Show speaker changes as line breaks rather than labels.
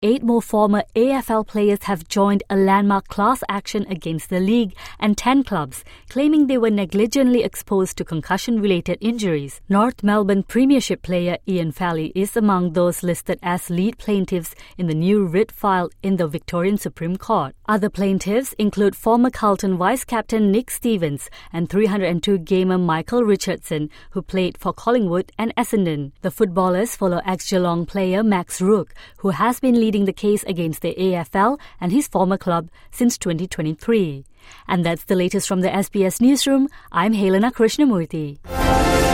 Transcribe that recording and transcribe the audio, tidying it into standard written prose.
8 more former AFL players have joined a landmark class action against the league and 10 clubs, claiming they were negligently exposed to concussion-related injuries. North Melbourne Premiership player Ian Fally is among those listed as lead plaintiffs in the new writ filed in the Victorian Supreme Court. Other plaintiffs include former Carlton vice-captain Nick Stevens and 302 gamer Michael Richardson, who played for Collingwood and Essendon. The footballers follow ex-Geelong player Max Rook, who has been leading the case against the AFL and his former club since 2023. And that's the latest from the SBS Newsroom. I'm Helena Krishnamurthy.